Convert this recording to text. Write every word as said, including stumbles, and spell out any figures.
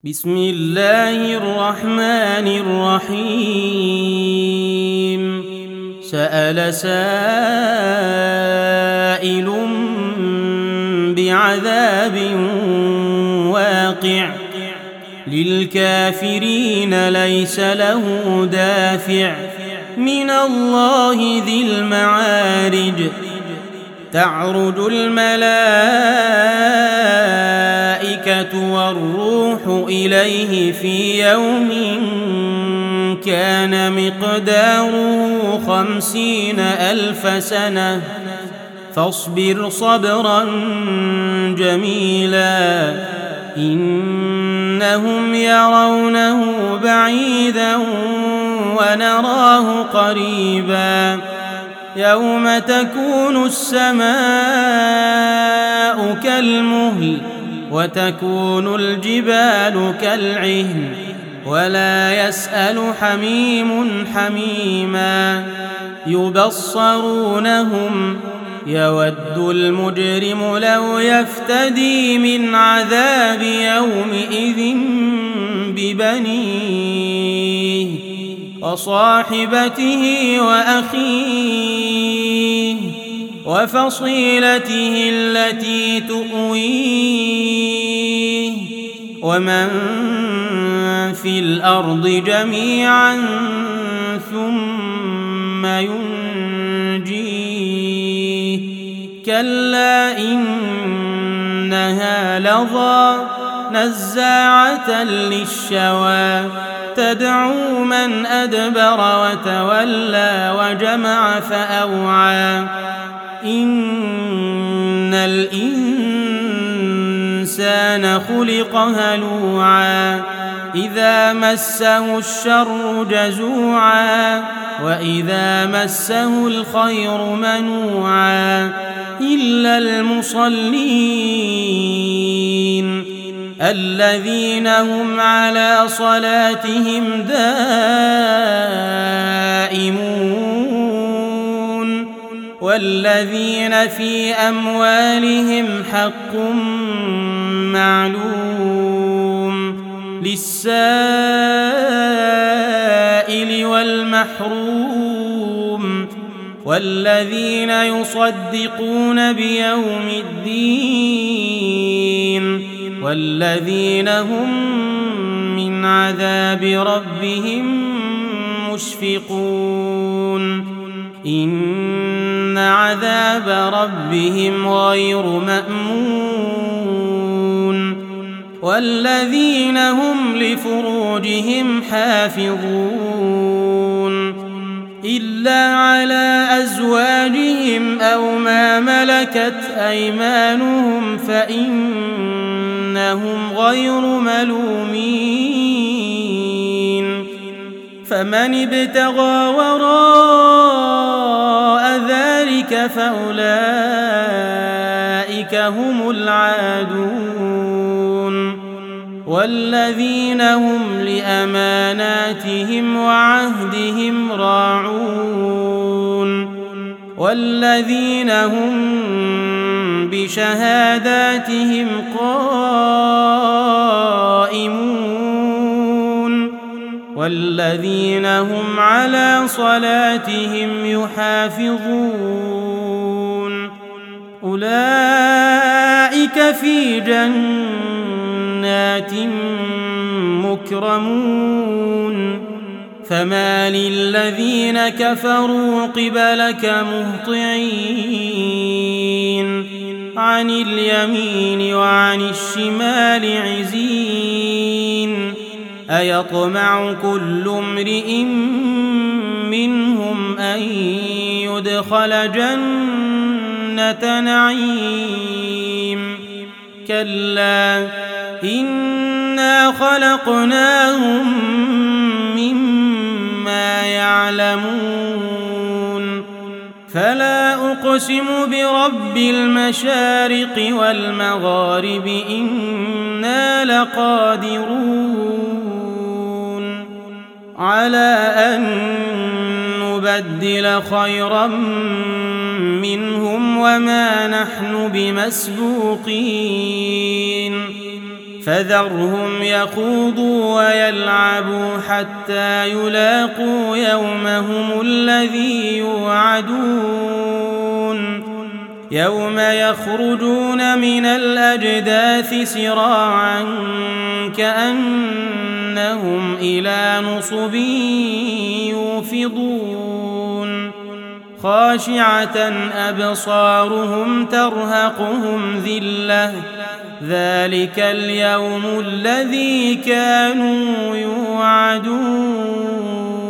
بسم الله الرحمن الرحيم. سأل سائل بعذاب واقع للكافرين ليس له دافع من الله ذي المعارج. تعرج الملائكة والروح إليه في يوم كان مقداره خمسين ألف سنة فاصبر صبرا جميلا إنهم يرونه بعيدا ونراه قريبا. يوم تكون السماء كالمهل وتكون الجبال كالعهن ولا يسأل حميم حميما. يبصرونهم يود المجرم لو يفتدي من عذاب يومئذ ببنيه وصاحبته وأخيه وفصيلته التي تؤويه ومن في الأرض جميعا ثم ينجيه. كلا إنها لظى نزاعة للشوى تدعو من أدبر وتولى وجمع فأوعى. إن الإنسان خلق هلوعا إذا مسه الشر جزوعا وإذا مسه الخير منوعا إلا المصلين الذين هم على صلاتهم دائمون والذين في أموالهم حق معلوم للسائل والمحروم والذين يصدقون بيوم الدين والذين هم من عذاب ربهم مشفقون. إن عذاب ربهم غير مأمون والذين هم لفروجهم حافظون إلا على أزواجهم أو ما ملكت أيمانهم فإنهم غير ملومين. فمن ابتغى وراء ذلك فأولئك هم العادون والذين هم لأماناتهم وعهدهم راعون والذين هم بشهاداتهم قائمون والذين هم على صلاتهم يحافظون. أولئك في جنات مكرمون. فما للذين كفروا قبلك مهطعين عن اليمين وعن الشمال عزين. أيطمع كل امرئ منهم أن يدخل جنة نعيم. كلا إنا خلقناهم مما يعلمون. فلا أقسم برب المشارق والمغارب إنا لقادرون على أن نبدل خيرا منهم وما نحن بمسبوقين. فذرهم يخوضوا ويلعبوا حتى يلاقوا يومهم الذي يوعدون يوم يخرجون من الأجداث سراعا كأنهم إلى نصب يوفضون خاشعة أبصارهم ترهقهم ذلة ذلك اليوم الذي كانوا يوعدون.